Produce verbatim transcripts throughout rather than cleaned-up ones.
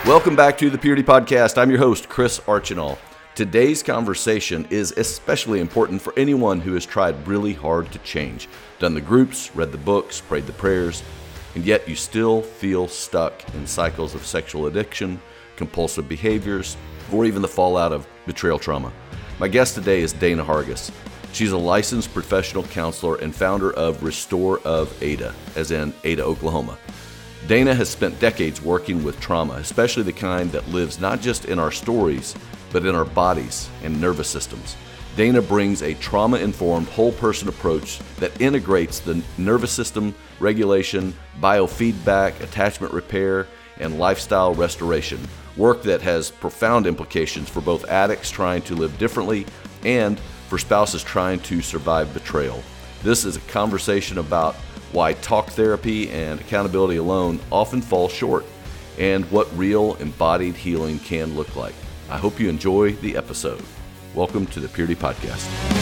Welcome back to the Purity Podcast. I'm your host, Chris Archinall. Today's conversation is especially important for anyone who has tried really hard to change, done the groups, read the books, prayed the prayers, and yet you still feel stuck in cycles of sexual addiction, compulsive behaviors, or even the fallout of betrayal trauma. My guest today is Dana Hargis. She's a licensed professional counselor and founder of Restore of Ada, as in Ada, Oklahoma. Dana has spent decades working with trauma, especially the kind that lives not just in our stories, but in our bodies and nervous systems. Dana brings a trauma-informed, whole-person approach that integrates the nervous system regulation, biofeedback, attachment repair, and lifestyle restoration, work that has profound implications for both addicts trying to live differently and for spouses trying to survive betrayal. This is a conversation about why talk therapy and accountability alone often fall short, and what real embodied healing can look like. I hope you enjoy the episode. Welcome to the Purity Podcast.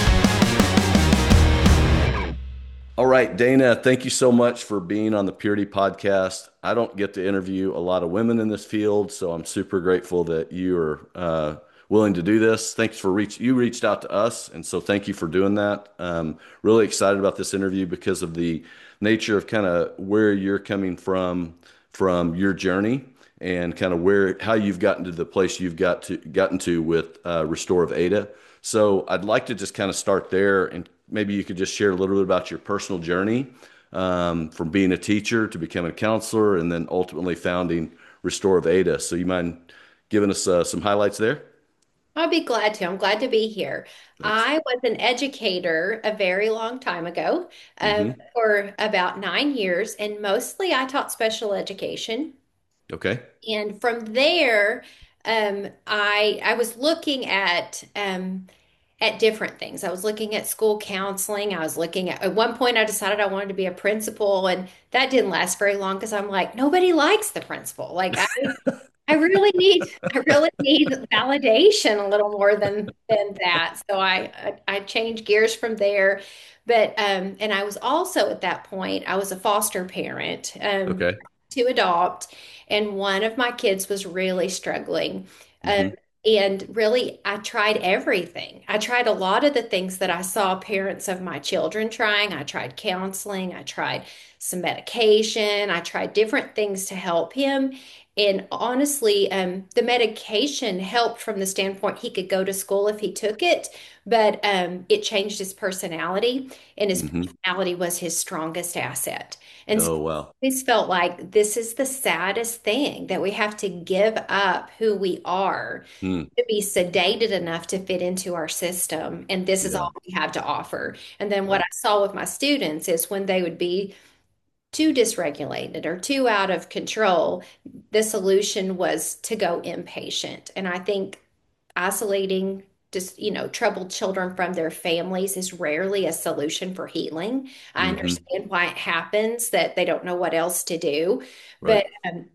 All right, Dana, thank you so much for being on the Purity Podcast. I don't get to interview a lot of women in this field, so I'm super grateful that you are uh, willing to do this. Thanks for reach. You reached out to us, and so thank you for doing that. Um, really excited about this interview because of the nature of kind of where you're coming from, from your journey, and kind of where how you've gotten to the place you've got to gotten to with uh, Restore of Ada. So I'd like to just kind of start there, and maybe you could just share a little bit about your personal journey um, from being a teacher to becoming a counselor, and then ultimately founding Restore of Ada. So you mind giving us uh, some highlights there? I'll be glad to. I'm glad to be here. Thanks. I was an educator a very long time ago, um, hmm for about nine years, and mostly I taught special education. Okay. And from there, um, I I was looking at um, at different things. I was looking at school counseling. I was looking at at one point I decided I wanted to be a principal, and that didn't last very long because I'm like, nobody likes the principal. Like I I really need I really need validation a little more than than that. So I I, I changed gears from there. But um and I was also at that point, I was a foster parent, um Okay. to adopt, and one of my kids was really struggling. Um hmm and really I tried everything. I tried a lot of the things that I saw parents of my children trying. I tried counseling, I tried some medication, I tried different things to help him. And honestly, um, the medication helped from the standpoint he could go to school if he took it, but um, it changed his personality, and his hmm personality was his strongest asset. And so Oh, wow. I always felt like this is the saddest thing, that we have to give up who we are Hmm. to be sedated enough to fit into our system. And this is Yeah. all we have to offer. And then what Right. I saw with my students is when they would be too dysregulated or too out of control, the solution was to go inpatient. And I think isolating just, you know, troubled children from their families is rarely a solution for healing. I hmm understand why it happens, that they don't know what else to do. Right. But um,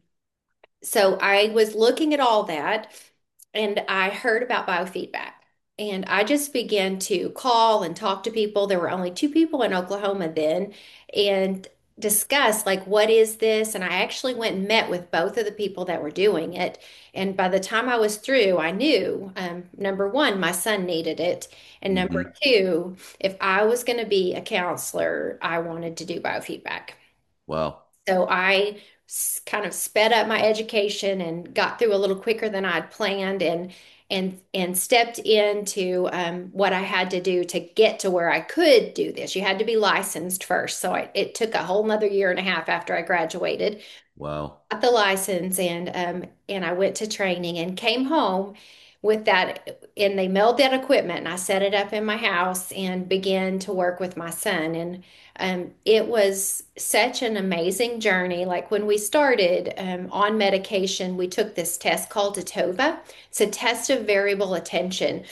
so I was looking at all that, and I heard about biofeedback. And I just began to call and talk to people. There were only two people in Oklahoma then, and discuss, like, what is this? And I actually went and met with both of the people that were doing it. And by the time I was through, I knew, um, number one, my son needed it. And number hmm two, if I was going to be a counselor, I wanted to do biofeedback. Wow. So I s- kind of sped up my education and got through a little quicker than I'd planned, and and and stepped into um, what I had to do to get to where I could do this. You had to be licensed first. So I, it took a whole nother year and a half after I graduated, Wow. got the license, and um and I went to training and came home with that, and they mailed that equipment, and I set it up in my house and began to work with my son. And um it was such an amazing journey. Like when we started um, on medication, we took this test called TOVA. It's a test of variable attention,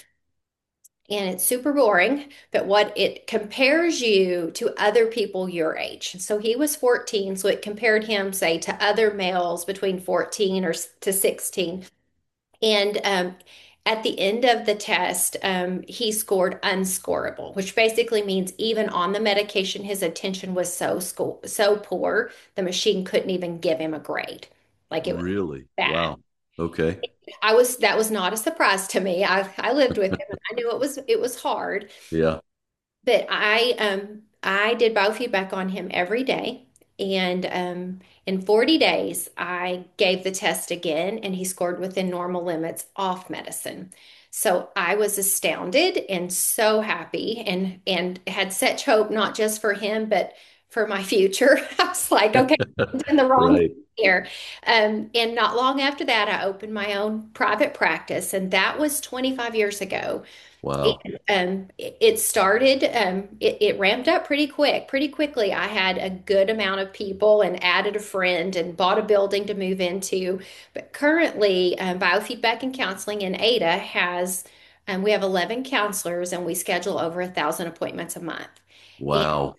and it's super boring, but what it compares you to other people your age. So he was fourteen, so it compared him, say, to other males between fourteen or s- to sixteen. And um, at the end of the test, um, he scored unscorable, which basically means even on the medication, his attention was so sco so poor, the machine couldn't even give him a grade. Like it was Really? bad. Wow. Okay. I was that was not a surprise to me. I I lived with him and I knew it was it was hard. Yeah. But I um I did biofeedback on him every day. And um in forty days I gave the test again and he scored within normal limits off medicine. So I was astounded and so happy and and had such hope not just for him but for my future. I was like, okay, I'm doing the wrong thing Right. here. Um, and not long after that, I opened my own private practice, and that was twenty-five years ago. Wow. Um, it it started, um, it, it ramped up pretty quick, pretty quickly. I had a good amount of people and added a friend and bought a building to move into. But currently, um, Biofeedback and Counseling in Ada has, um, we have eleven counselors and we schedule over a thousand appointments a month. And Wow.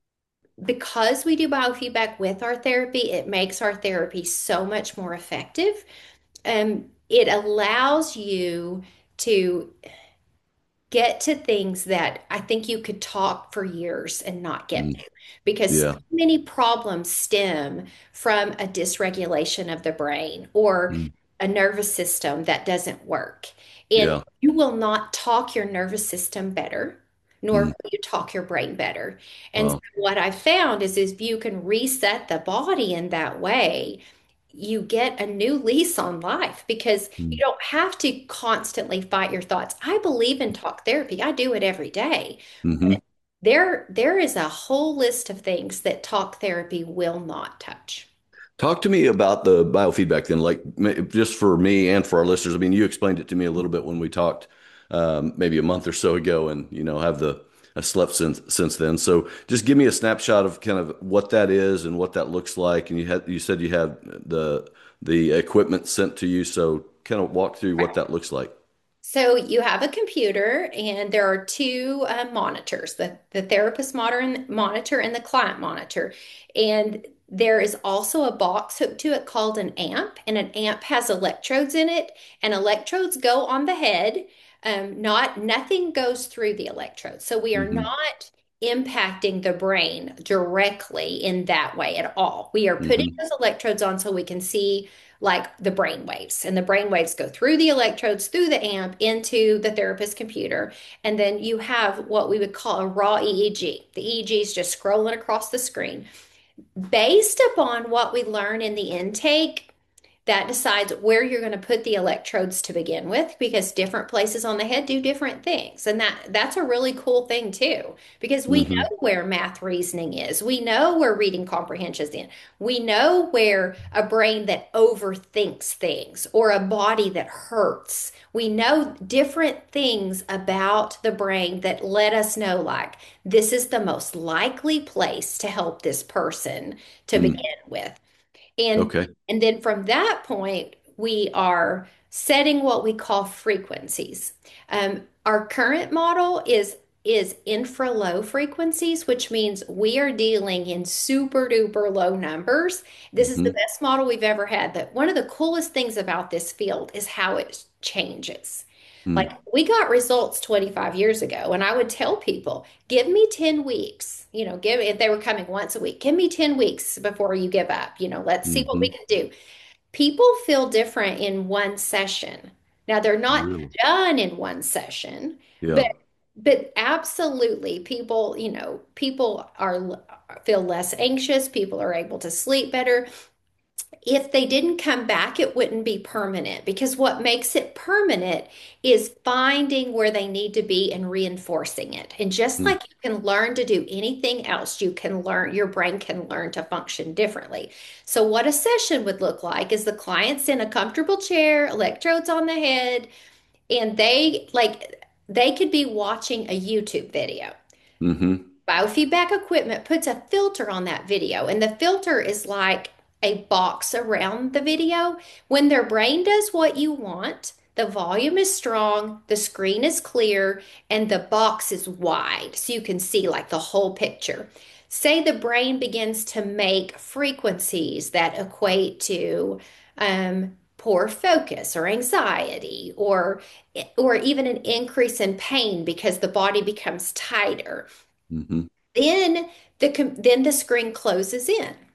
because we do biofeedback with our therapy, it makes our therapy so much more effective. Um, it allows you to get to things that I think you could talk for years and not get Mm. to because so Yeah. many problems stem from a dysregulation of the brain or Mm. a nervous system that doesn't work. And Yeah. you will not talk your nervous system better, nor Mm. will you talk your brain better. And so Wow. what I found is if you can reset the body in that way, you get a new lease on life because you Mm. don't have to constantly fight your thoughts. I believe in talk therapy. I do it every day. Hmm. There, there is a whole list of things that talk therapy will not touch. Talk to me about the biofeedback then, like ma- just for me and for our listeners. I mean, you explained it to me a little bit when we talked um, maybe a month or so ago, and you know, have the I slept since since then. So just give me a snapshot of kind of what that is and what that looks like. And you had you said you had the the equipment sent to you, so kind of walk through what that looks like. So you have a computer, and there are two uh, monitors, the, the therapist monitor, monitor and the client monitor. And there is also a box hooked to it called an amp, and an amp has electrodes in it, and electrodes go on the head. Um, not nothing goes through the electrodes. So we are Hmm. not impacting the brain directly in that way at all. We are putting Hmm. those electrodes on so we can see like the brain waves, and the brain waves go through the electrodes through the amp into the therapist's computer, and then you have what we would call a raw E E G. The E E G is just scrolling across the screen based upon what we learn in the intake. That decides where you're going to put the electrodes to begin with, because different places on the head do different things. And that that's a really cool thing too, because we Hmm. know where math reasoning is. We know where reading comprehension is in. We know where a brain that overthinks things or a body that hurts. We know different things about the brain that let us know like this is the most likely place to help this person to Mm. begin with. And Okay. and then from that point, we are setting what we call frequencies. Um, our current model is is infra low frequencies, which means we are dealing in super duper low numbers. This is the Hmm. best model we've ever had. That one of the coolest things about this field is how it changes. Like Mm. we got results twenty-five years ago, and I would tell people, give me ten weeks. You know, give if they were coming once a week, give me ten weeks before you give up. You know, let's see what we Hmm. can do. People feel different in one session. Now, they're not Really? done in one session, but Yeah. but absolutely people, you know, people are feel less anxious, people are able to sleep better. If they didn't come back, it wouldn't be permanent, because what makes it permanent is finding where they need to be and reinforcing it. And just Mm. like you can learn to do anything else, you can learn, your brain can learn to function differently. So, what a session would look like is the client's in a comfortable chair, electrodes on the head, and they like they could be watching a YouTube video. Hmm. Biofeedback equipment puts a filter on that video, and the filter is like a box around the video. When their brain does what you want, the volume is strong, the screen is clear, and the box is wide, so you can see like the whole picture. Say the brain begins to make frequencies that equate to um, poor focus or anxiety, or or even an increase in pain because the body becomes tighter. Hmm. Then the com- then the screen closes in.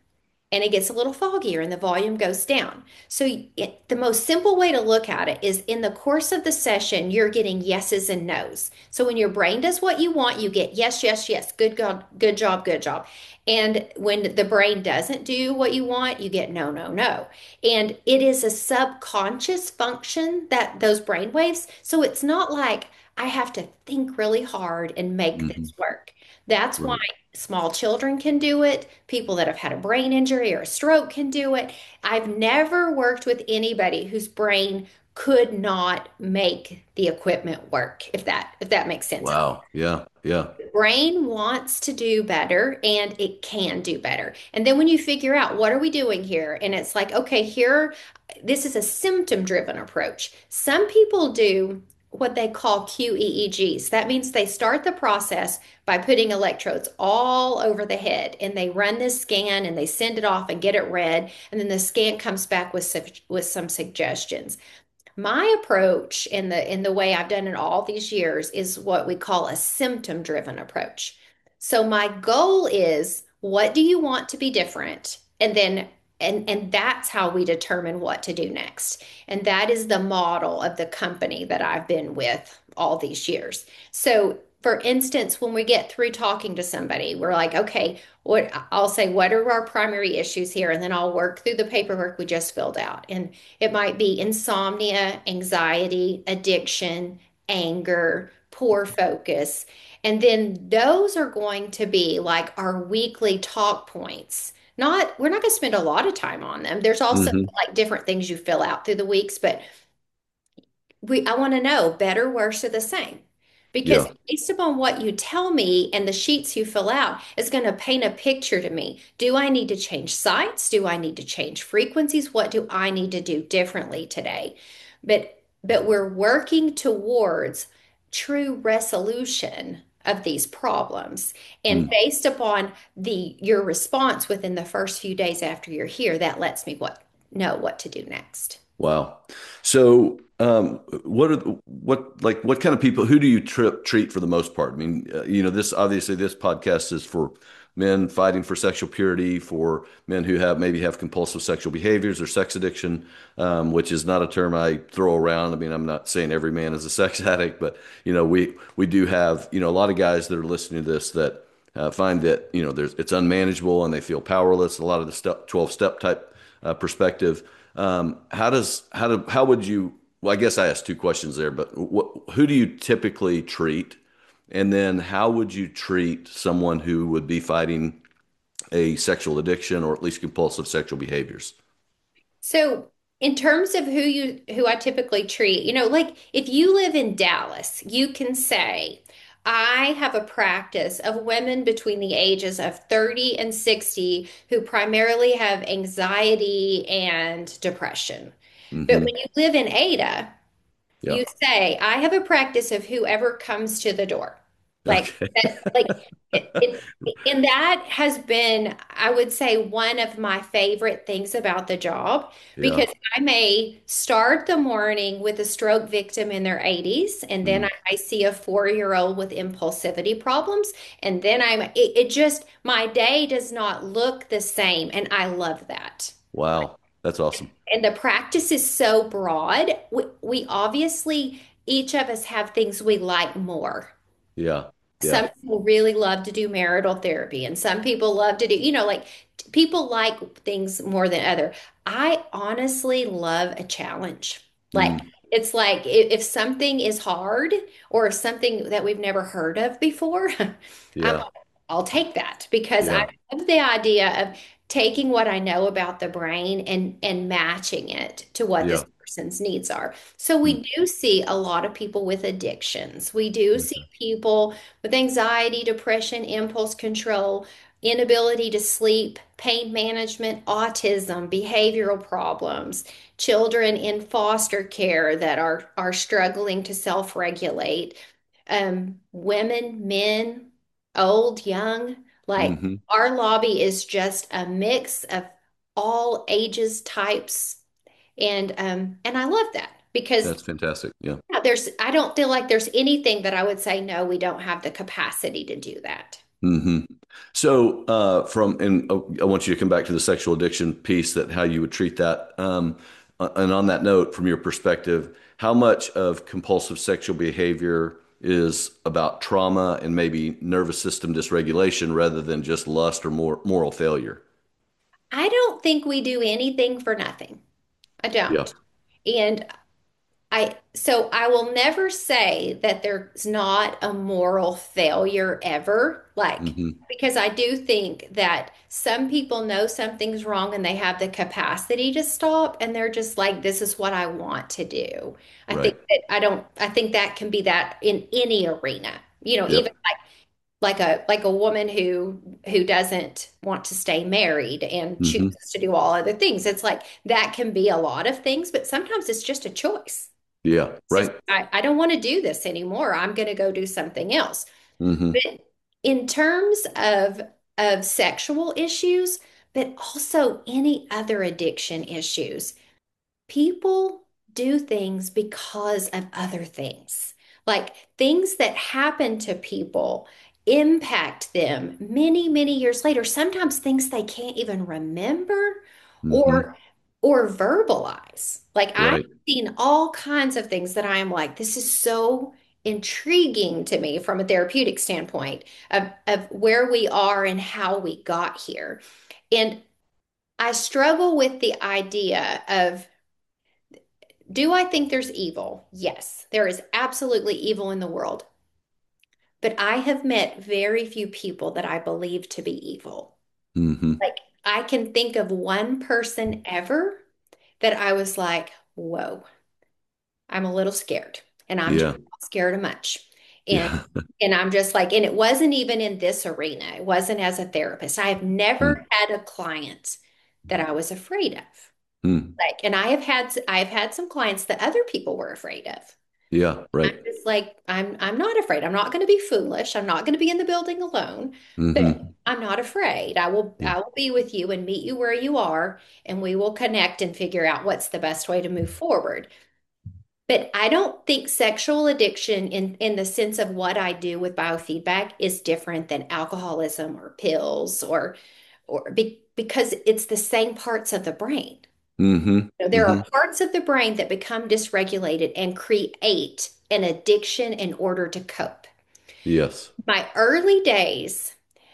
and it gets a little foggier and the volume goes down. So it, the most simple way to look at it is in the course of the session, you're getting yeses and nos. So when your brain does what you want, you get yes, yes, yes, good God, good job, good job. And when the brain doesn't do what you want, you get no, no, no. And it is a subconscious function that those brain waves. So it's not like I have to think really hard and make Hmm. this work. That's why Right. small children can do it. People that have had a brain injury or a stroke can do it. I've never worked with anybody whose brain could not make the equipment work, if that if that makes sense. Wow. Yeah. Yeah. The brain wants to do better and it can do better. And then when you figure out what are we doing here, and it's like, okay, here, this is a symptom driven approach. Some people do what they call Q E E Gs. That means they start the process by putting electrodes all over the head and they run this scan and they send it off and get it read. And then the scan comes back with, some- with some suggestions. My approach in the in the way I've done it all these years is what we call a symptom driven approach. So my goal is what do you want to be different? And then and and that's how we determine what to do next. And that is the model of the company that I've been with all these years. So for instance, when we get through talking to somebody, we're like, okay, what I'll say, what are our primary issues here? And then I'll work through the paperwork we just filled out. And it might be insomnia, anxiety, addiction, anger, poor focus. And then those are going to be like our weekly talk points. Not, we're not going to spend a lot of time on them. There's also Hmm. like different things you fill out through the weeks, but we I want to know better, worse, or the same. Because Yeah. based upon what you tell me and the sheets you fill out is going to paint a picture to me. Do I need to change sites? Do I need to change frequencies? What do I need to do differently today? But but we're working towards true resolution of these problems. And Mm. based upon the your response within the first few days after you're here, that lets me what know what to do next. Wow. So, um, what are the, what like what kind of people? Who do you tri treat for the most part? I mean, uh, you know, this obviously this podcast is for men fighting for sexual purity, for men who have maybe have compulsive sexual behaviors or sex addiction, um, which is not a term I throw around. I mean, I'm not saying every man is a sex addict, but you know, we we do have you know a lot of guys that are listening to this that uh, find that you know there's it's unmanageable and they feel powerless. A lot of the step twelve step type uh, perspective. Um, how does how do how would you? Well, I guess I asked two questions there, but what, who do you typically treat, and then how would you treat someone who would be fighting a sexual addiction or at least compulsive sexual behaviors? So, in terms of who you who I typically treat, you know, like if you live in Dallas, you can say, I have a practice of women between the ages of thirty and sixty who primarily have anxiety and depression. But when Hmm. you live in Ada, Yeah. you say, I have a practice of whoever comes to the door. Like Okay. that, like it, it, and that has been, I would say, one of my favorite things about the job because Yeah. I may start the morning with a stroke victim in their eighties, and then I, Mm. I see a four-year-old with impulsivity problems, and then I'm it, it just my day does not look the same, and I love that. Wow. That's awesome. And the practice is so broad. We, we obviously, each of us have things we like more. Yeah. Some Yeah. people really love to do marital therapy, and some people love to do, you know, like t- people like things more than other. I honestly love a challenge. Like Mm. it's like if, if something is hard or something that we've never heard of before, I'm Yeah. I'll take that because I Yeah. love the idea of taking what I know about the brain and and matching it to what this Yeah. person's needs are. So Mm. we do see a lot of people with addictions. We do see Okay. people with anxiety, depression, impulse control, inability to sleep, pain management, autism, behavioral problems, children in foster care that are are struggling to self-regulate, um, women, men, old, young. Like Hmm. our lobby is just a mix of all ages, types, and um, and I love that because That's fantastic. Yeah. yeah, there's I don't feel like there's anything that I would say no, we don't have the capacity to do that. hmm So, uh, from and uh, I want you to come back to the sexual addiction piece, that how you would treat that. Um, uh, and on that note, from your perspective, how much of compulsive sexual behavior is about trauma and maybe nervous system dysregulation rather than just lust or more moral failure? I don't think we do anything for nothing. I Yeah. don't. And I, so I will never say that there's not a moral failure ever, like, hmm because I do think that some people know something's wrong and they have the capacity to stop and they're just like, this is what I want to do. I think Right. that I don't, I think that can be that in any arena, you know, even Yep. like a like a woman who who doesn't want to stay married and hmm chooses to do all other things. It's like that can be a lot of things, but sometimes it's just a choice. Yeah. It's just Right. I, I don't want to do this anymore. I'm going to go do something else. hmm But in terms of of sexual issues, but also any other addiction issues, people do things because of other things. Like things that happen to people impact them many, many years later. Sometimes things they can't even remember hmm or or verbalize. Like I've Right. seen all kinds of things that I am like, this is so intriguing to me from a therapeutic standpoint of, of where we are and how we got here. And I struggle with the idea of, do I think there's evil? Yes, there is absolutely evil in the world. But I have met very few people that I believe to be evil. hmm Like, I can think of one person ever that I was like, whoa, I'm a little scared. And I'm just Yeah. not scared of much. And Yeah. and I'm just like, and it wasn't even in this arena. It wasn't as a therapist. I have never had a client that I was afraid of. Mm-hmm. Like, and I have had I have had some clients that other people were afraid of. Yeah. I'm Right. just like, I'm I'm not afraid. I'm not going to be foolish. I'm not going to be in the building alone, but hmm I'm not afraid. I will Yeah. I will be with you and meet you where you are, and we will connect and figure out what's the best way to move forward. But I don't think sexual addiction in in the sense of what I do with biofeedback is different than alcoholism or pills or or be, because it's the same parts of the brain. hmm Know, there are hmm parts of the brain that become dysregulated and create an addiction in order to cope. Yes. My early days,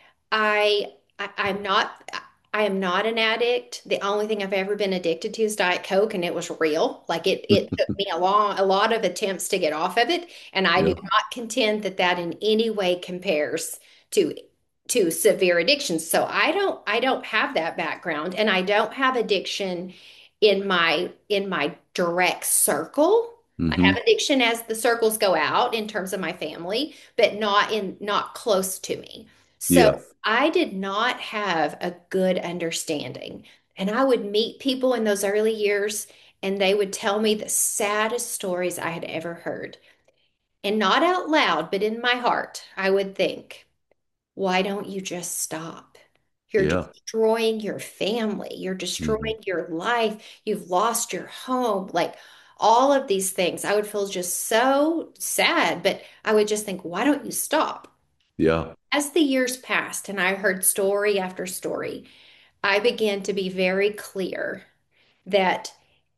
I, I I'm not I am not an addict. The only thing I've ever been addicted to is Diet Coke, and it was real. Like it it took me a long a lot of attempts to get off of it, and I do Yeah. not contend that that in any way compares to to severe addictions. So I don't I don't have that background, and I don't have addiction in my in my direct circle. I have hmm addiction as the circles go out in terms of my family, but not in not close to me. So Yeah. I did not have a good understanding. And I would meet people in those early years, and they would tell me the saddest stories I had ever heard. And not out loud, but in my heart, I would think, why don't you just stop? You're Yeah. destroying your family. You're hmm destroying your life. You've lost your home. Like all of these things, I would feel just so sad, but I would just think, why don't you stop? Yeah. As the years passed and I heard story after story, I began to be very clear that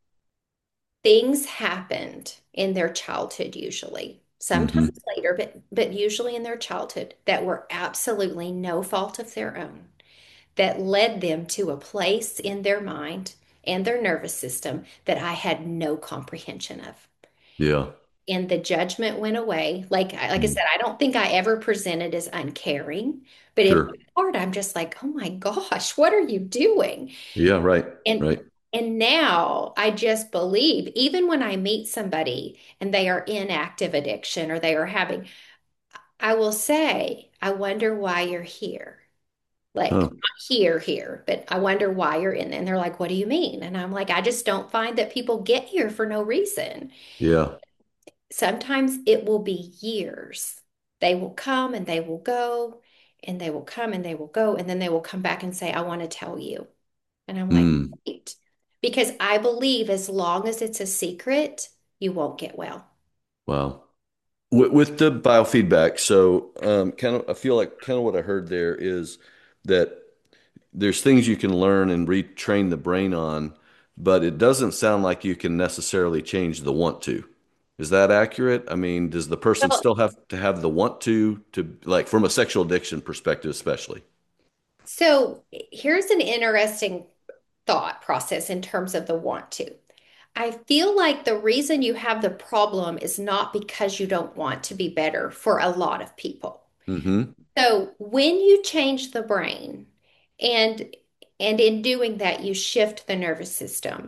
things happened in their childhood usually. hmm Sometimes later, but but usually in their childhood that were absolutely no fault of their own, that led them to a place in their mind and their nervous system that I had no comprehension of. Yeah. And the judgment went away. Like like I Mm. said, I don't think I ever presented as uncaring, but in Sure. my heart, I'm just like, oh my gosh, what are you doing? Yeah. Right. And Right. and now I just believe, even when I meet somebody and they are in active addiction or they are having, I will say, I wonder why you're here. Like, Huh. not here, here, but I wonder why you're in. And they're like, what do you mean? And I'm like, I just don't find that people get here for no reason. Yeah. Sometimes it will be years. They will come and they will go, and they will come and they will go, and then they will come back and say, I want to tell you. And I'm like, Mm. wait, because I believe as long as it's a secret, you won't get well. Wow. With, with the biofeedback, so um, kind of, I feel like kind of what I heard there is that there's things you can learn and retrain the brain on, but it doesn't sound like you can necessarily change the want to. Is that accurate? I mean, does the person Well, still have to have the want to, to like from a sexual addiction perspective, especially? so here's an interesting thought process in terms of the want to. I feel like the reason you have the problem is not because you don't want to be better for a lot of people. Mm-hmm. So when you change the brain and and in doing that you shift the nervous system,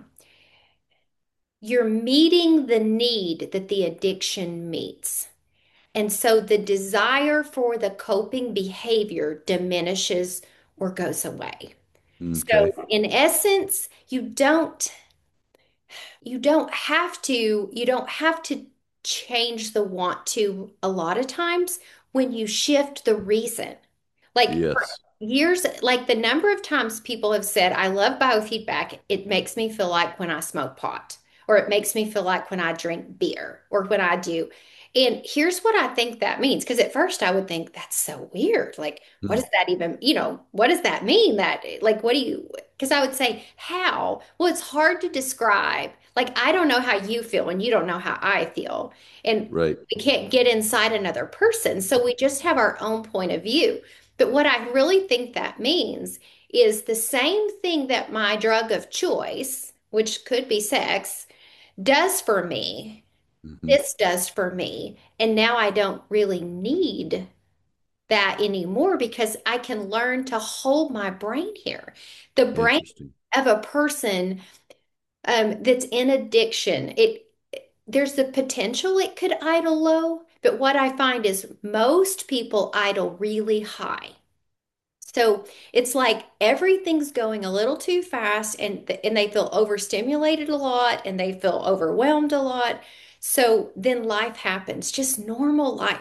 you're meeting the need that the addiction meets. And so the desire for the coping behavior diminishes or goes away. Okay. So in essence, you don't you don't have to you don't have to change the want to a lot of times when you shift the reason. Like for Yes. years, like the number of times people have said, I love biofeedback. It makes me feel like when I smoke pot, or it makes me feel like when I drink beer, or when I do. And here's what I think that means. Because at first I would think that's so weird. Like, what does Mm. that even, you know, what does that mean? That, like, what do you, because I would say, how? Well, it's hard to describe. Like, I don't know how you feel, and you don't know how I feel. And Right. we can't get inside another person. So we just have our own point of view. But what I really think that means is the same thing that my drug of choice, which could be sex, does for me, Mm-hmm. this does for me. And now I don't really need that anymore because I can learn to hold my brain here. The brain Interesting. of a person um, that's in addiction, it there's the potential it could idle low, but what I find is most people idle really high. So it's like everything's going a little too fast and th- and they feel overstimulated a lot and they feel overwhelmed a lot. So then life happens, just normal life.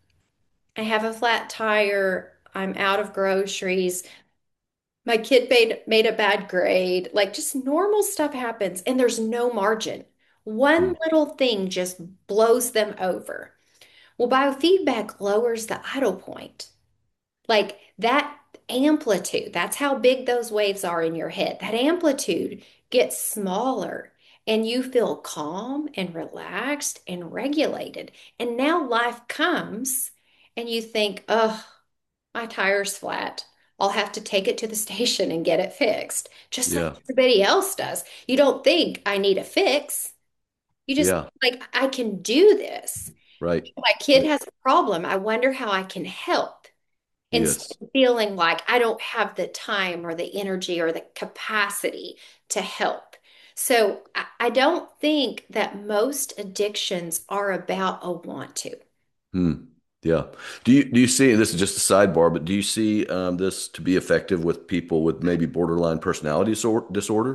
I have a flat tire, I'm out of groceries, my kid made made a bad grade, like just normal stuff happens and there's no margin. Mm. One little thing just blows them over. Well, biofeedback lowers the idle point. Like that amplitude, that's how big those waves are in your head. That amplitude gets smaller and you feel calm and relaxed and regulated. And now life comes and you think, oh, my tire's flat. I'll have to take it to the station and get it fixed, just like Yeah. everybody else does. You don't think I need a fix. You just Yeah. like, I can do this. Right. My kid Right. has a problem. I wonder how I can help instead Yes. of feeling like I don't have the time or the energy or the capacity to help. So I, I don't think that most addictions are about a want to. Hmm. Yeah. Do you do you see, and this is just a sidebar, but do you see um, this to be effective with people with maybe borderline personality disor- disorder?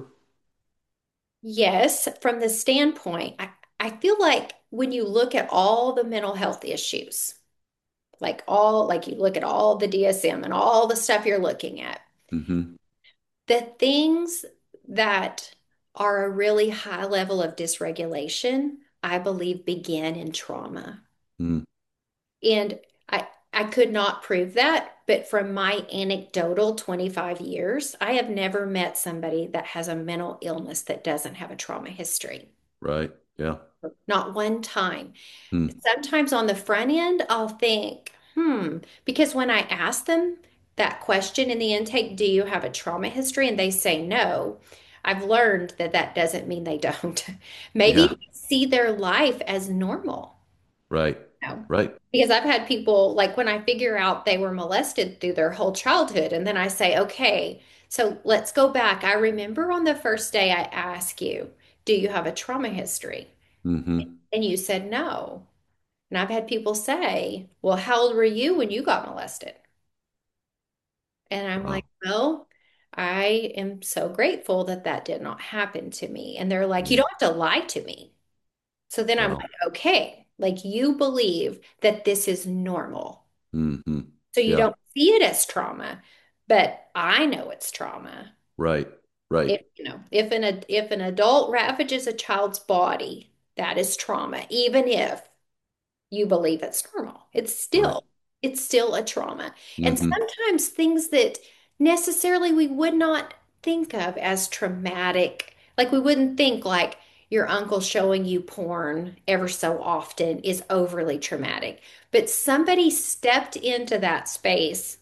Yes, from the standpoint, I, I feel like when you look at all the mental health issues, like all, like you look at all the D S M and all the stuff you're looking at, Mm-hmm. the things that are a really high level of dysregulation, I believe, begin in trauma. Mm. And I, I could not prove that, but from my anecdotal twenty-five years, I have never met somebody that has a mental illness that doesn't have a trauma history. Right. Yeah. Not one time. Mm. Sometimes on the front end, I'll think, hmm, because when I ask them that question in the intake, do you have a trauma history? And they say no, I've learned that that doesn't mean they don't. Maybe Yeah. they see their life as normal. Right. No. Right. Because I've had people like when I figure out they were molested through their whole childhood, and then I say, okay, so let's go back. I remember on the first day I asked you, do you have a trauma history? Mm-hmm. And you said no. And I've had people say, well, how old were you when you got molested? And I'm like, Wow. well, I am so grateful that that did not happen to me. And they're like, you Mm. don't have to lie to me. So then I'm Wow. like, okay, like you believe that this is normal. Mm-hmm. So you Yeah. don't see it as trauma, but I know it's trauma. Right. Right. If, you know, if an ad- if an adult ravages a child's body, that is trauma, even if you believe it's normal. It's Right. still, it's still a trauma. And Mm-hmm. sometimes things that necessarily we would not think of as traumatic, like we wouldn't think like your uncle showing you porn ever so often is overly traumatic. But somebody stepped into that space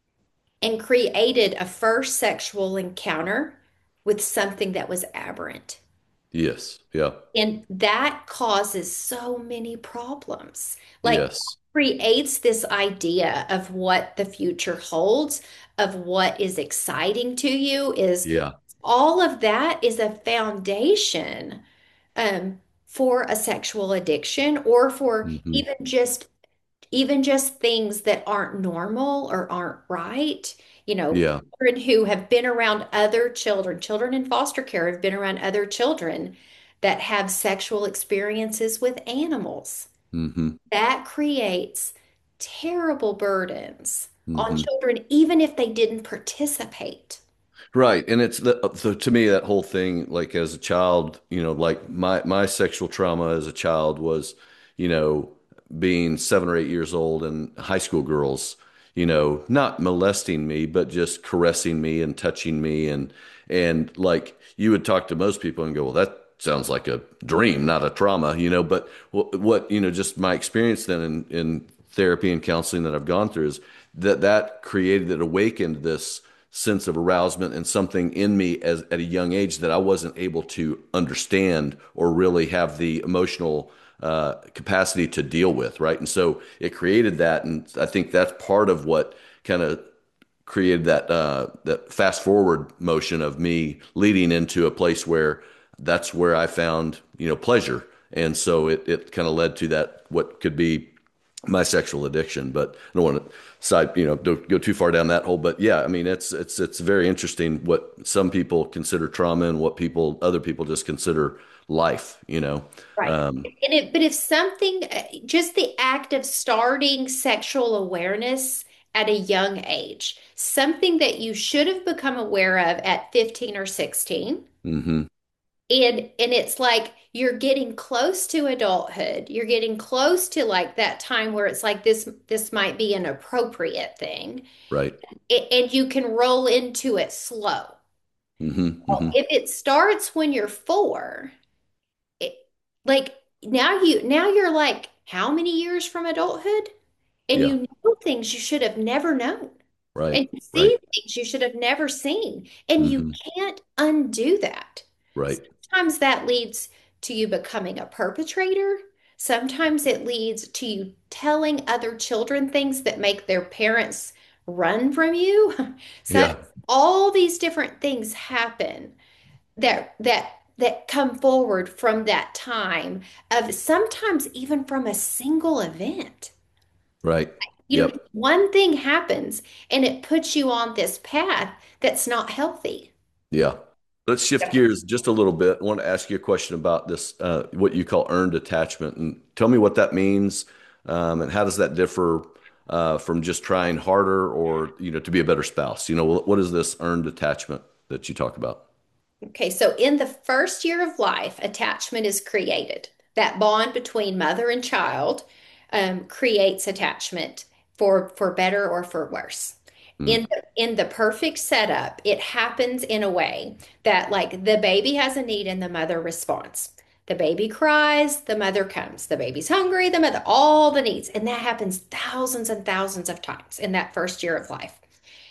and created a first sexual encounter with something that was aberrant. Yes. Yeah. And that causes so many problems. Like, Yes. creates this idea of what the future holds, of what is exciting to you, is Yeah. all of that is a foundation um, for a sexual addiction or for Mm-hmm. even just even just things that aren't normal or aren't right. You know, Yeah. children who have been around other children, children in foster care have been around other children that have sexual experiences with animals. Mm-hmm. That creates terrible burdens on Mm-hmm. children, even if they didn't participate. Right. And it's the so to me that whole thing, like as a child, you know, like my my sexual trauma as a child was, you know, being seven or eight years old and high school girls, you know, not molesting me, but just caressing me and touching me and and like you would talk to most people and go, well, that sounds like a dream, not a trauma, you know, but what, what you know, just my experience then in, in therapy and counseling that I've gone through is that that created, that awakened this sense of arousement and something in me as at a young age that I wasn't able to understand or really have the emotional uh, capacity to deal with, right? And so it created that, and I think that's part of what kind of created that uh, that fast forward motion of me leading into a place where that's where I found you know pleasure, and so it it kind of led to that what could be my sexual addiction. But I don't want to side, you know, don't go too far down that hole. But yeah, I mean, it's it's it's very interesting what some people consider trauma and what people other people just consider life. You know, Right. um, And it, but if something, uh, just the act of starting sexual awareness at a young age, something that you should have become aware of at fifteen or sixteen, hmm and and it's like you're getting close to adulthood, you're getting close to like that time where it's like this this might be an appropriate thing, right, a- and you can roll into it slow. hmm hmm If it starts when you're four, it, like now you now you're like how many years from adulthood, and yeah, you know things you should have never known, right, and you right, see things you should have never seen, and you hmm can't undo that. right, Sometimes that leads to you becoming a perpetrator. Sometimes it leads to you telling other children things that make their parents run from you. So yeah, all these different things happen that that that come forward from that time of sometimes even from a single event. right, You know, yep. one thing happens and it puts you on this path that's not healthy. Yeah. Let's shift gears just a little bit. I want to ask you a question about this, uh, what you call earned attachment, and tell me what that means, um, and how does that differ uh, from just trying harder or, you know, to be a better spouse? You know, what, what is this earned attachment that you talk about? Okay, so in the first year of life, attachment is created. That bond between mother and child um, creates attachment for for better or for worse. Mm, In the, in the perfect setup, it happens in a way that like the baby has a need and the mother responds. The baby cries, the mother comes. The baby's hungry, the mother, all the needs. And that happens thousands and thousands of times in that first year of life.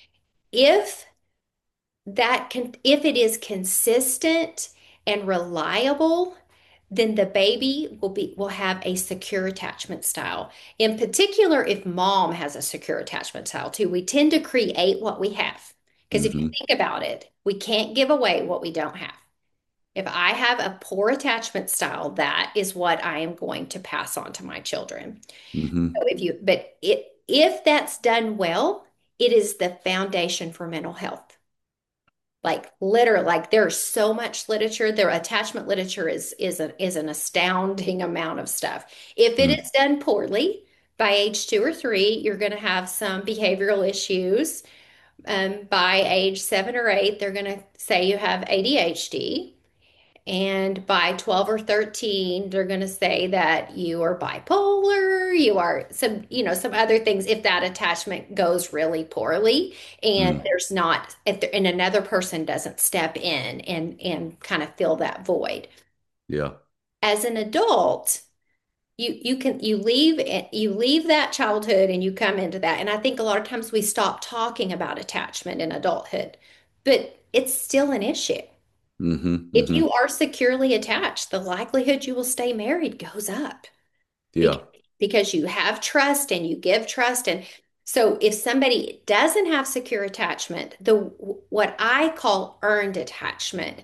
If that can, if it is consistent and reliable, then the baby will be will have a secure attachment style. In particular, if mom has a secure attachment style too, we tend to create what we have. Because if you hmm think about it, we can't give away what we don't have. If I have a poor attachment style, that is what I am going to pass on to my children. hmm So if you, but it, if that's done well, it is the foundation for mental health. Like literally, like there's so much literature. Their attachment literature is is a, is an astounding amount of stuff. If it mm is done poorly, by age two or three, you're going to have some behavioral issues. Um, by age seven or eight, they're going to say you have A D H D. And by twelve or thirteen, they're going to say that you are bipolar, you are some, you know, some other things if that attachment goes really poorly and Mm. there's not, if there, and another person doesn't step in and and kind of fill that void. Yeah. As an adult, you you can you leave it you leave that childhood and you come into that. And I think a lot of times we stop talking about attachment in adulthood, but it's still an issue. Mm-hmm. If Mm-hmm. you are securely attached, the likelihood you will stay married goes up Yeah. because, because you have trust and you give trust. And so if somebody doesn't have secure attachment, the what I call earned attachment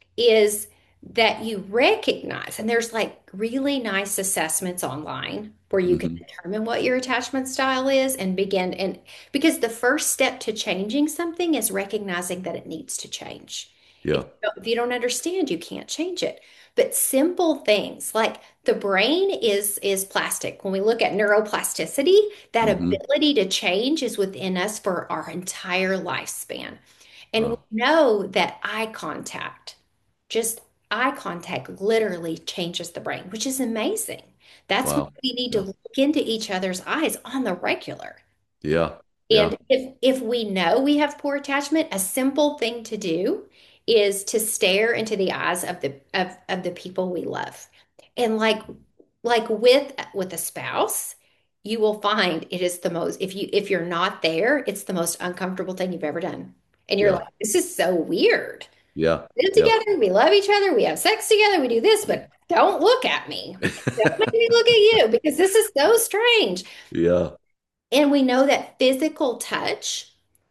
is that you recognize, and there's like really nice assessments online where you can Mm-hmm. determine what your attachment style is and begin and because the first step to changing something is recognizing that it needs to change. If Yeah. you don't, if you don't understand, you can't change it. But simple things like the brain is is plastic. When we look at neuroplasticity, that Mm-hmm. ability to change is within us for our entire lifespan. And we Wow. know that eye contact, just eye contact literally changes the brain, which is amazing. That's why Wow. we need to Yeah. look into each other's eyes on the regular. Yeah. Yeah. And if if we know we have poor attachment, a simple thing to do is to stare into the eyes of the of, of the people we love. And like like with with a spouse, you will find it is the most if you if you're not there, it's the most uncomfortable thing you've ever done. And you're Yeah. like, this is so weird. Yeah. We live Yeah. together, we love each other, we have sex together, we do this, but don't look at me. Don't make me look at you because this is so strange. Yeah. And we know that physical touch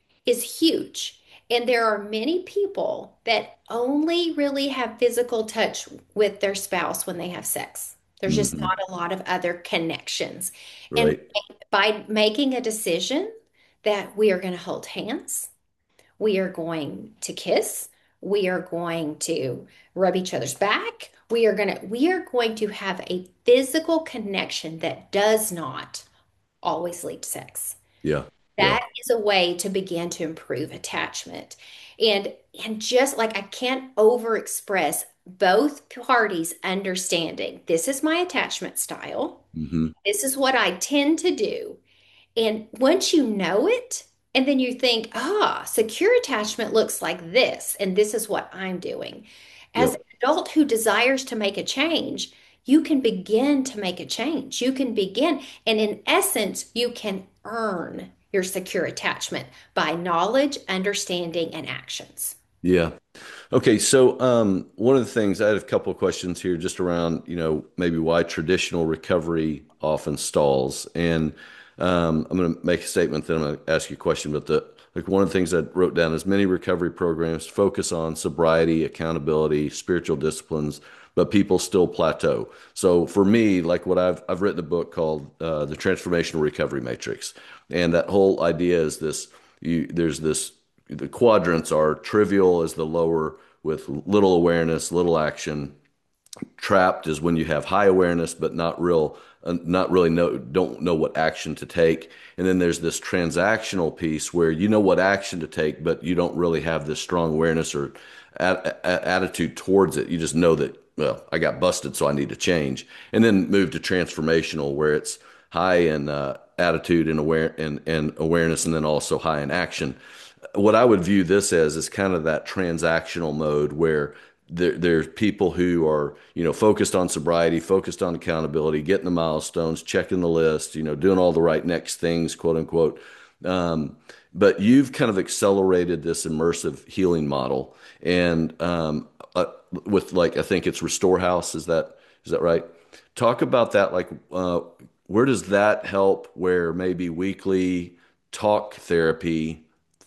is huge. And there are many people that only really have physical touch with their spouse when they have sex. There's just Mm-hmm. not a lot of other connections. And Right. by making a decision that we are going to hold hands, we are going to kiss, we are going to rub each other's back, we are going to we are going to have a physical connection that does not always lead to sex. Yeah. Yeah. That is a way to begin to improve attachment. And and just like I can't over express both parties understanding this is my attachment style. Mm-hmm. This is what I tend to do. And once you know it, and then you think, ah, secure attachment looks like this, and this is what I'm doing. As an Yep. adult who desires to make a change, you can begin to make a change. You can begin, and in essence, you can earn your secure attachment by knowledge, understanding, and actions. Yeah. Okay, so um, one of the things I had a couple of questions here just around, you know, maybe why traditional recovery often stalls. And um, I'm going to make a statement, then I'm going to ask you a question. But the like one of the things I wrote down is many recovery programs focus on sobriety, accountability, spiritual disciplines, but people still plateau. So for me, like what I've I've written a book called uh, The Transformational Recovery Matrix, and that whole idea is this: you there's this the quadrants are trivial as the lower with little awareness, little action. Trapped is when you have high awareness but not real, uh, not really know don't know what action to take. And then there's this transactional piece where you know what action to take, but you don't really have this strong awareness or a- a- attitude towards it. You just know that well, I got busted, so I need to change. And then move to transformational where it's high in uh, attitude and aware and, and awareness, and then also high in action. What I would view this as is kind of that transactional mode where there, there's people who are, you know, focused on sobriety, focused on accountability, getting the milestones, checking the list, you know, doing all the right next things, quote unquote. Um, but you've kind of accelerated this immersive healing model, and um, uh, with like I think it's Restore House. Is that is that right? Talk about that. Like, uh, where does that help? Where maybe weekly talk therapy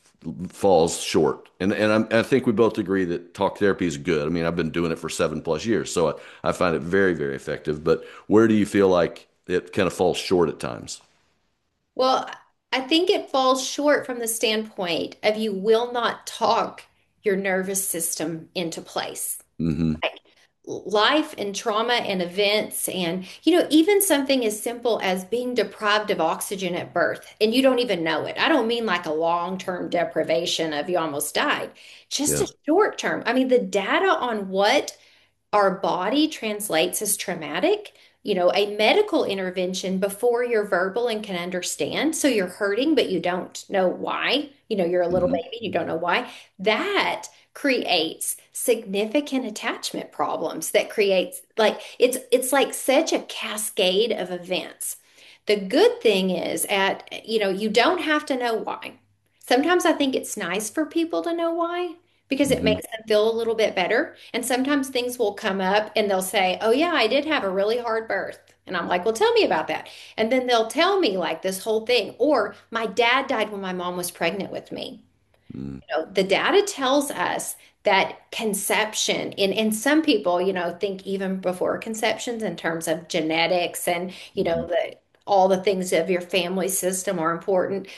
falls short. And and I'm, I think we both agree that talk therapy is good. I mean, I've been doing it for seven plus years, so I, I find it very, very effective. But where do you feel like it kind of falls short at times? Well, I think it falls short from the standpoint of you will not talk your nervous system into place. Hmm. Life and trauma and events and you know even something as simple as being deprived of oxygen at birth and you don't even know it. I don't mean like a long-term deprivation of you almost died, just Yeah. a short term. I mean the data on what our body translates as traumatic. You know, a medical intervention before you're verbal and can understand. So you're hurting, but you don't know why. You know, you're a little Hmm. baby, you don't know why. That creates significant attachment problems that creates like it's it's like such a cascade of events. The good thing is at, you know, you don't have to know why. Sometimes I think it's nice for people to know why because it Hmm. makes them feel a little bit better. And sometimes things will come up and they'll say, "Oh, yeah, I did have a really hard birth." And I'm like, "Well, tell me about that." And then they'll tell me like this whole thing. Or my dad died when my mom was pregnant with me. Hmm. You know, the data tells us that conception in in some people, you know, think even before conceptions in terms of genetics and, you Hmm. know, the all the things of your family system are important.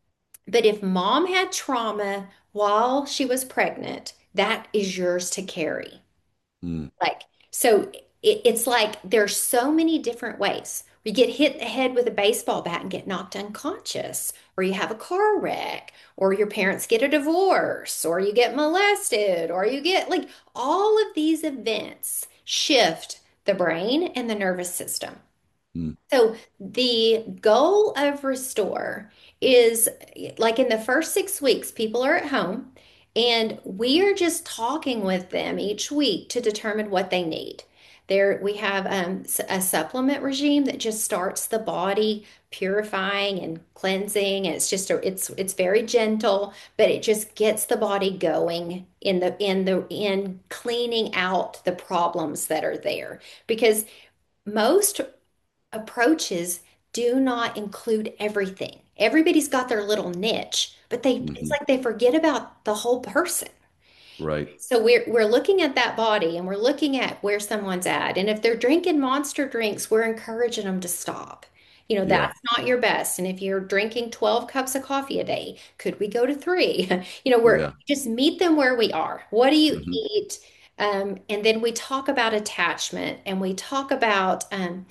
But if mom had trauma while she was pregnant, that is yours to carry. Hmm. Like, so it, it's like there's so many different ways. You get hit in the head with a baseball bat and get knocked unconscious, or you have a car wreck, or your parents get a divorce, or you get molested, or you get like all of these events shift the brain and the nervous system. Hmm. So the goal of Restore is like in the first six weeks, people are at home and we are just talking with them each week to determine what they need. There, we have um, s- a supplement regime that just starts the body purifying and cleansing. And it's just a, it's it's very gentle, but it just gets the body going in the in the in cleaning out the problems that are there because most approaches do not include everything. Everybody's got their little niche, but they it's Hmm. like they forget about the whole person. Right. So we're we're looking at that body and we're looking at where someone's at. And if they're drinking monster drinks, we're encouraging them to stop. You know, Yeah. that's not your best. And if you're drinking twelve cups of coffee a day, could we go to three? You know, we're Yeah. just meet them where we are. What do you Hmm. eat? Um, and then we talk about attachment and we talk about um,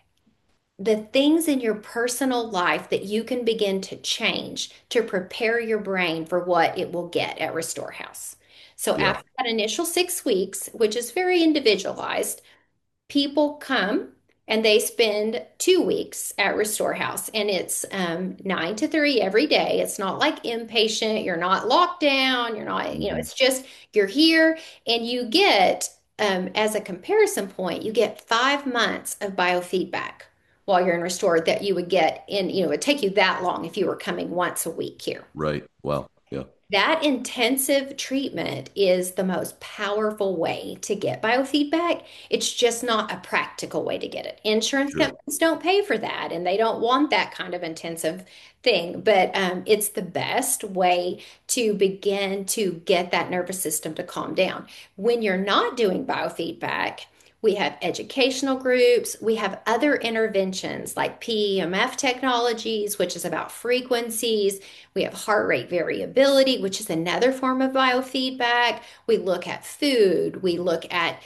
the things in your personal life that you can begin to change to prepare your brain for what it will get at Restore House. So Yeah. after that initial six weeks, which is very individualized, people come and they spend two weeks at Restore House, and it's um, nine to three every day. It's not like inpatient. You're not locked down. You're not, you know, Hmm. it's just you're here and you get, um, as a comparison point, you get five months of biofeedback while you're in Restore that you would get in, you know, it would take you that long if you were coming once a week here. Right. Wow. Yeah. That intensive treatment is the most powerful way to get biofeedback. It's just not a practical way to get it. Insurance Sure. companies don't pay for that and they don't want that kind of intensive thing, but um, it's the best way to begin to get that nervous system to calm down. When you're not doing biofeedback, we have educational groups. We have other interventions like P E M F technologies, which is about frequencies. We have heart rate variability, which is another form of biofeedback. We look at food. We look at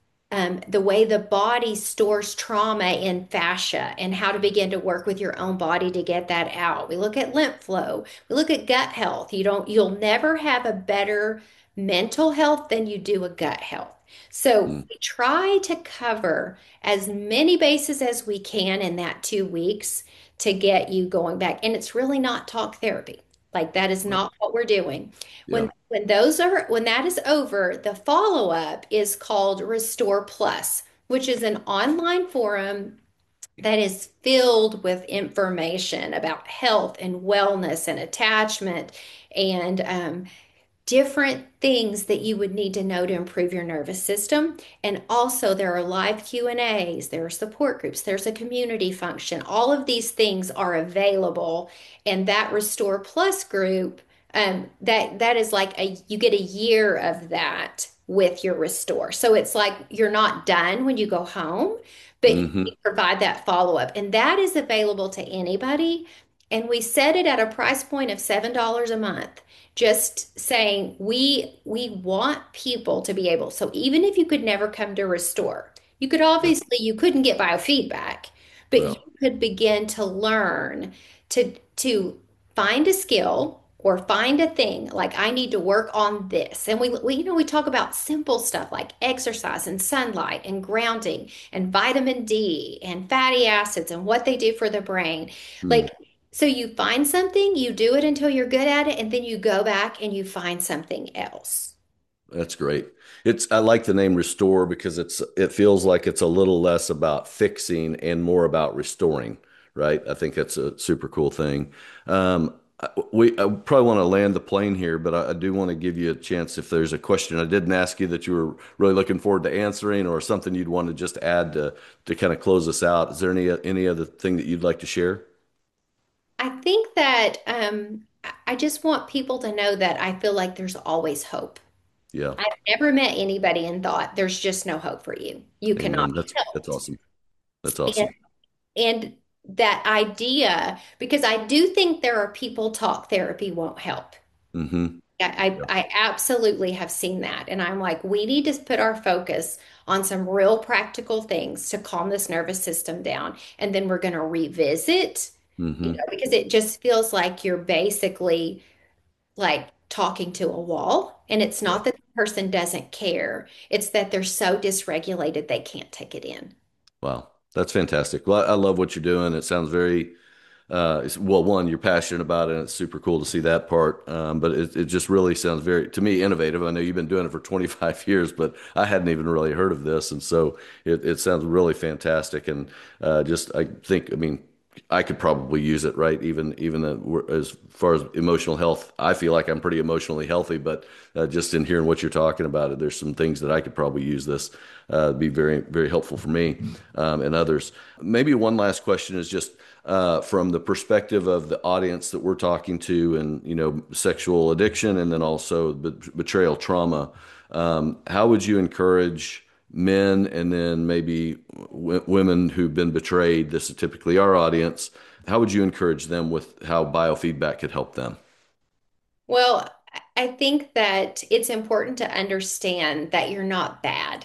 um, the way the body stores trauma in fascia and how to begin to work with your own body to get that out. We look at lymph flow. We look at gut health. You don't, you'll never have a better mental health than you do a gut health. So Mm. we try to cover as many bases as we can in that two weeks to get you going back. And it's really not talk therapy. Like that is Right. not what we're doing. Yeah. When when those are when that is over, the follow-up is called Restore Plus, which is an online forum that is filled with information about health and wellness and attachment and um, different things that you would need to know to improve your nervous system. And also there are live Q and A's, there are support groups, there's a community function. All of these things are available. And that Restore Plus group, um, that that is like a you get a year of that with your Restore. So it's like you're not done when you go home, but Hmm. we provide that follow-up. And that is available to anybody. And we set it at a price point of seven dollars a month, just saying we we want people to be able, so even if you could never come to Restore, you could Yeah. obviously you couldn't get biofeedback, but you Well. could begin to learn to to find a skill or find a thing like I need to work on this. And we, we you know we talk about simple stuff like exercise and sunlight and grounding and vitamin D and fatty acids and what they do for the brain. Mm. Like so you find something, you do it until you're good at it, and then you go back and you find something else. That's great. It's I like the name Restore because it's it feels like it's a little less about fixing and more about restoring, right? I think that's a super cool thing. Um, I- we I probably want to land the plane here, but I, I do want to give you a chance if there's a question I didn't ask you that you were really looking forward to answering, or something you'd want to just add to to kind of close us out. Is there any any other thing that you'd like to share? I think that um, I I just want people to know that I feel like there's always hope. Yeah. I've never met anybody and thought there's just no hope for you. You cannot Amen. be That's that's helped. awesome. That's And, awesome. and that idea, because I do think there are people talk therapy won't help. Mm-hmm. I, Yeah. I, I absolutely have seen that. And I'm like, we need to put our focus on some real practical things to calm this nervous system down. And then we're going to revisit, you Mm-hmm. know, because it just feels like you're basically like talking to a wall. And it's Yeah. not that the person doesn't care, it's that they're so dysregulated they can't take it in. Wow. That's fantastic. Well, I I love what you're doing. It sounds very Uh, it's, well, one, you're passionate about it, and it's super cool to see that part. Um, but it, it just really sounds very, to me, innovative. I know you've been doing it for twenty-five years, but I hadn't even really heard of this, and so it, it sounds really fantastic. And uh, just, I think, I mean, I could probably use it, right? Even even uh, as far as emotional health, I feel like I'm pretty emotionally healthy, but uh, just in hearing what you're talking about, there's some things that I could probably use this uh, be very very helpful for me um, and others. Maybe one last question is just uh, from the perspective of the audience that we're talking to, and you know, sexual addiction, and then also bet- betrayal trauma. Um, how would you encourage men, and then maybe w women who've been betrayed? This is typically our audience. How would you encourage them with how biofeedback could help them? Well, I I think that it's important to understand that you're not bad.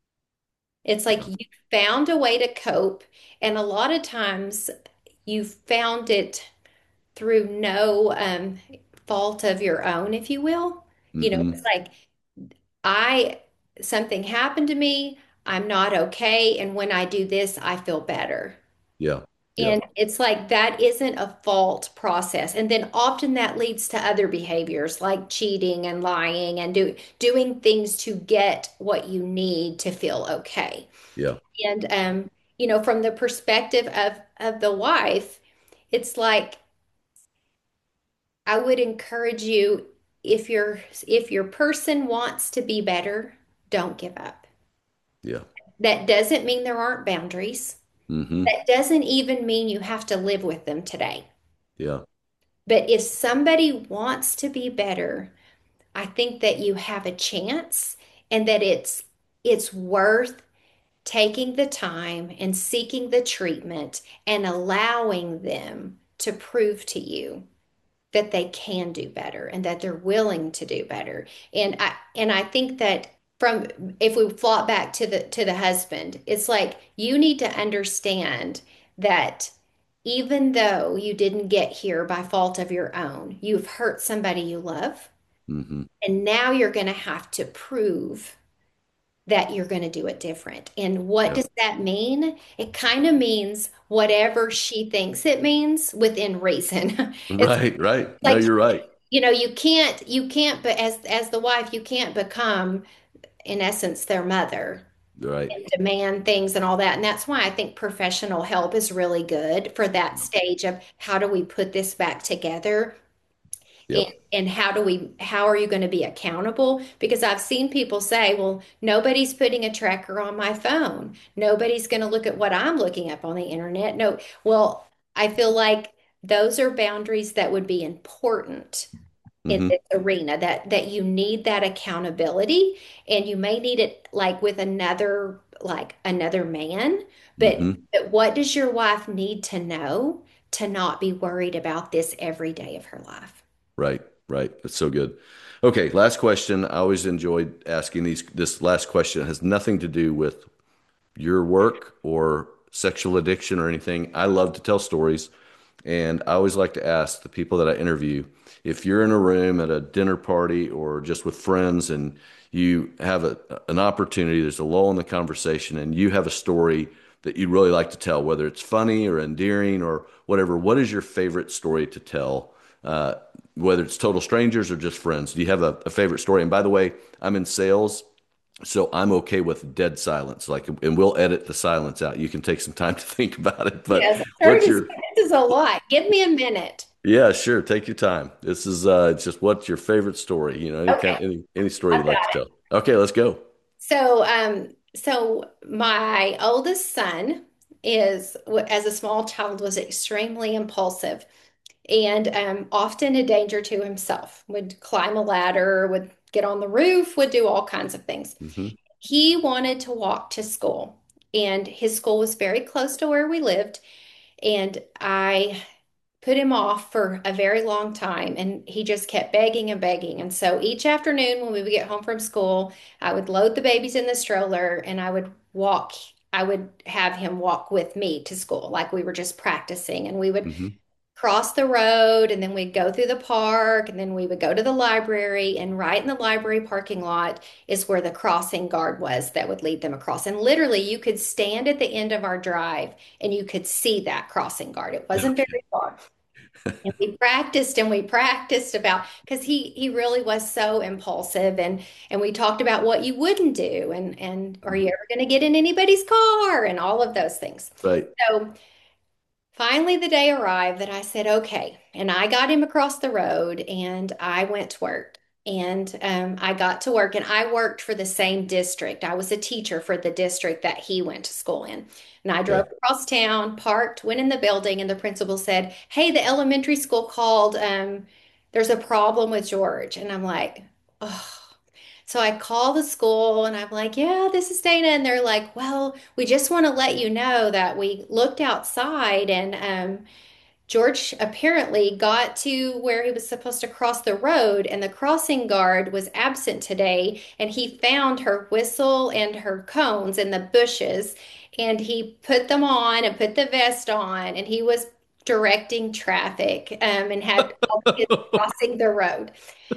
It's Yeah. like you found a way to cope, and a lot of times you found it through no um, fault of your own, if you will. You know, it's Mm-hmm. like I something happened to me, I'm not okay, and when I do this, I feel better. Yeah. Yeah. And it's like that isn't a fault process. And then often that leads to other behaviors like cheating and lying and do, doing things to get what you need to feel okay. Yeah. And um, you know, from the perspective of of the wife, it's like I would encourage you if your if your person wants to be better, don't give up. Yeah. That doesn't mean there aren't boundaries. Mm-hmm. That doesn't even mean you have to live with them today. Yeah. But if somebody wants to be better, I think that you have a chance and that it's it's worth taking the time and seeking the treatment and allowing them to prove to you that they can do better and that they're willing to do better. And I and I think that from if we flop back to the to the husband, it's like you need to understand that even though you didn't get here by fault of your own, you've hurt somebody you love, Mm-hmm. and now you're going to have to prove that you're going to do it different. And what Yeah. does that mean? It kind of means whatever she thinks it means within reason. It's Right. Right. No, like you're right. you know, you can't, you can't, but as as the wife, you can't become, in essence, their mother You're right. and demand things and all that. And that's why I think professional help is really good for that stage of how do we put this back together and, Yep. and how do we, how are you going to be accountable? Because I've seen people say, well, nobody's putting a tracker on my phone. Nobody's going to look at what I'm looking up on the internet. No, well, I feel like those are boundaries that would be important in Mm-hmm. this arena that that you need that accountability and you may need it like with another like another man but, Mm-hmm. but what does your wife need to know to not be worried about this every day of her life? Right, right. That's so good. Okay, last question. I always enjoyed asking these. This last question has nothing to do with your work or sexual addiction or anything. I love to tell stories. And I always like to ask the people that I interview, if you're in a room at a dinner party or just with friends and you have a, an opportunity, there's a lull in the conversation, and you have a story that you'd really like to tell, whether it's funny or endearing or whatever, what is your favorite story to tell? Uh, whether it's total strangers or just friends, do you have a, a favorite story? And by the way, I'm in sales. So I'm okay with dead silence, like, and we'll edit the silence out. You can take some time to think about it. But Yes, what's thirty your, seconds is a lot. Give me a minute. yeah, sure. Take your time. This is uh, it's just what's your favorite story? You know, any kind, Okay, any any story I've you'd like got to it. tell. Okay, let's go. So, um, so my oldest son is, as a small child, was extremely impulsive and um, often a danger to himself. Would climb a ladder, would get on the roof, would do all kinds of things. Hmm. He wanted to walk to school, and his school was very close to where we lived. And I put him off for a very long time, and he just kept begging and begging. And so each afternoon when we would get home from school, I would load the babies in the stroller and I would walk. I would have him walk with me to school, like we were just practicing. And we would Hmm. cross the road, and then we'd go through the park, and then we would go to the library. And right in the library parking lot is where the crossing guard was that would lead them across. And literally, you could stand at the end of our drive and you could see that crossing guard. It wasn't Okay. very far. And we practiced and we practiced about, because he he really was so impulsive, and and we talked about what you wouldn't do, and and are you ever going to get in anybody's car and all of those things. Right. So finally, the day arrived that I said, okay. And I got him across the road and I went to work. And um, I got to work, and I worked for the same district. I was a teacher for the district that he went to school in. And I drove Okay. across town, parked, went in the building, and the principal said, hey, the elementary school called. Um, there's a problem with George. And I'm like, oh. So I call the school and I'm like, yeah, this is Dana. And they're like, well, we just want to let you know that we looked outside, and um, George apparently got to where he was supposed to cross the road, and the crossing guard was absent today. And he found her whistle and her cones in the bushes, and he put them on and put the vest on, and he was directing traffic um, and had all the kids crossing the road.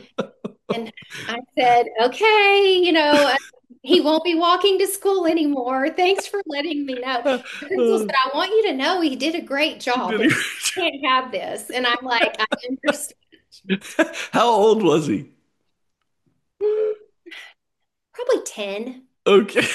And I said, okay, you know, uh, he won't be walking to school anymore. Thanks for letting me know. The principal said, I want you to know he did a great job, Did but he- you can't have this. And I'm like, I understand. How old was he? Hmm, Probably ten, Okay.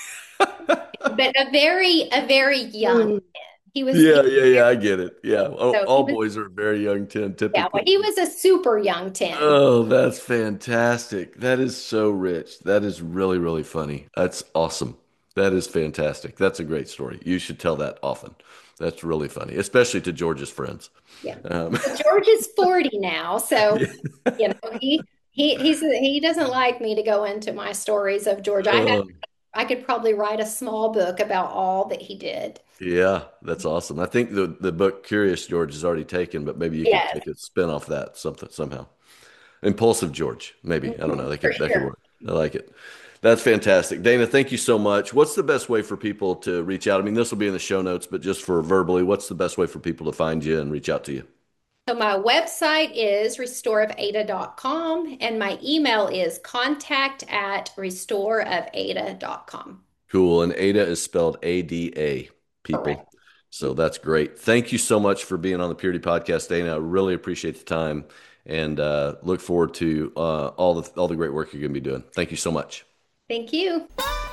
but a very, a very young. He was, he Yeah, was yeah, yeah. very, I get it. Yeah. All, so he all was, boys are very young, ten yeah, well, typically. he was a super young ten. Oh, that's fantastic. That is so rich. That is really, really funny. That's awesome. That is fantastic. That's a great story. You should tell that often. That's really funny, especially to George's friends. Yeah. Um, Well, George is forty now, so yeah. you know he he he's he doesn't like me to go into my stories of George. I have Um, I could probably write a small book about all that he did. yeah, that's awesome. I think the the book Curious George is already taken, but maybe you could Yes, take a spin off that something somehow. Impulsive George, maybe. I don't know. mhm, That for could that could sure. work. I like it. That's fantastic. Dana, thank you so much. What's the best way for people to reach out? I mean, this will be in the show notes, but just for verbally, what's the best way for people to find you and reach out to you? So my website is restore of ada dot com, and my email is contact at restore of ada dot com. Cool. And Ada is spelled A D A, Correct. people. So that's great. Thank you so much for being on the Purity Podcast, Dana. I really appreciate the time and uh, look forward to uh, all the all the great work you're going to be doing. Thank you so much. Thank you.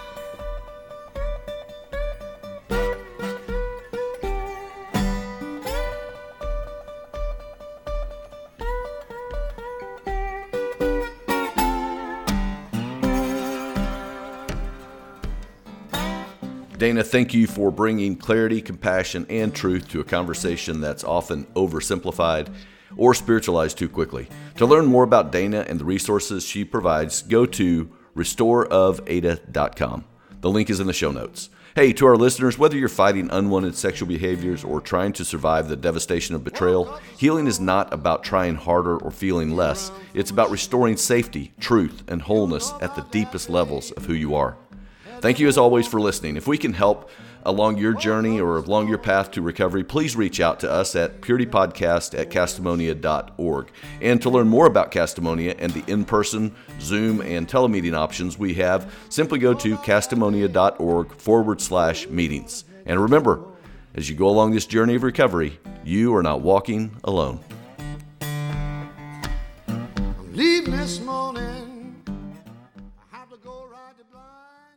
Dana, thank you for bringing clarity, compassion, and truth to a conversation that's often oversimplified or spiritualized too quickly. To learn more about Dana and the resources she provides, go to restore of ada dot com. The link is in the show notes. Hey, to our listeners, whether you're fighting unwanted sexual behaviors or trying to survive the devastation of betrayal, healing is not about trying harder or feeling less. It's about restoring safety, truth, and wholeness at the deepest levels of who you are. Thank you as always for listening. If we can help along your journey or along your path to recovery, please reach out to us at puritypodcast at castamonia dot org. And to learn more about Castamonia and the in-person, Zoom, and telemeeting options we have, simply go to castamonia.org forward slash meetings. And remember, as you go along this journey of recovery, you are not walking alone. Leave this morning.